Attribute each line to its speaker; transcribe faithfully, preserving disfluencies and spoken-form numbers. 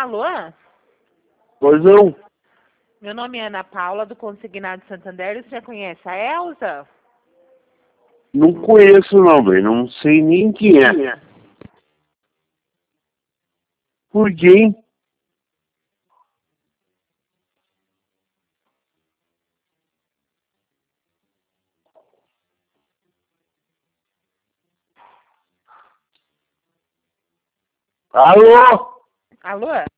Speaker 1: Alô?
Speaker 2: Pois não?
Speaker 1: Meu nome é Ana Paula, do Consignado Santander. Você conhece a Elza?
Speaker 2: Não conheço não, velho. Não sei nem quem é. Por quem? Alô?
Speaker 1: Alô?